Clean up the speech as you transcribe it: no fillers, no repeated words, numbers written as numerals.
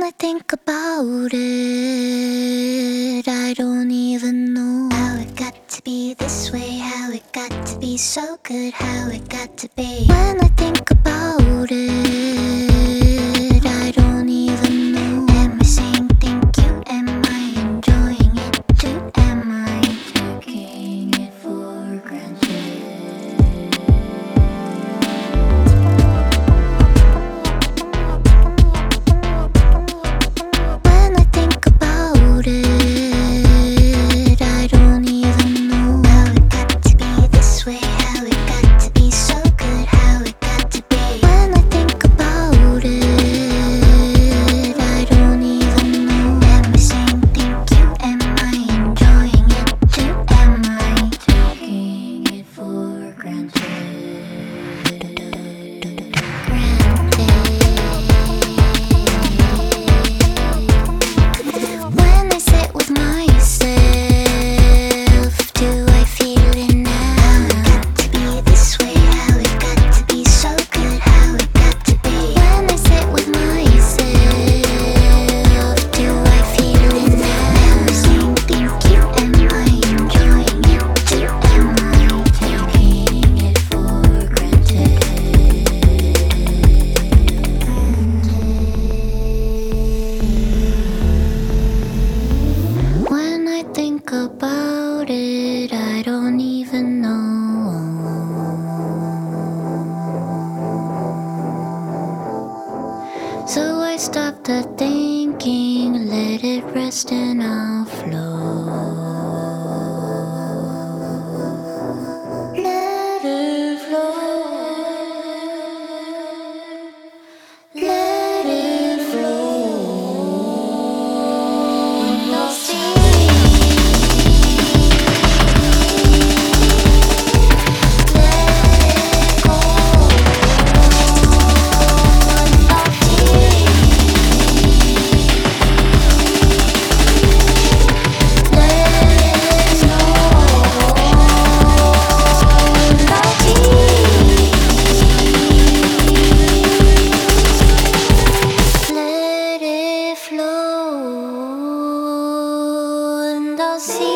I think about it, I don't even know how it got to be this way, how it got to be so good, how it got to be. When I think about it, I don't even know. Am I saying thank you? Am I enjoying it too? Am I taking it for granted? When I think about it, I don't even know how it got to be this way, how it got to be so good, how it got to be. When I think about it, I don't even know. Am I saying thank you? Am I enjoying it too? Am I taking it for granted? When I sit with myself, do I feel it now? How it got to be this way, how it got to be so good, how it got to be. When I sit with myself, do I feel it now? Am I saying thank you? Am I enjoying it too? Am I taking it for granted? When I think about it, I don't even know. So I stop the thinking, let it rest and I'll flow. Let it flow. Let it flow. No sea. Let it flow and I'll see.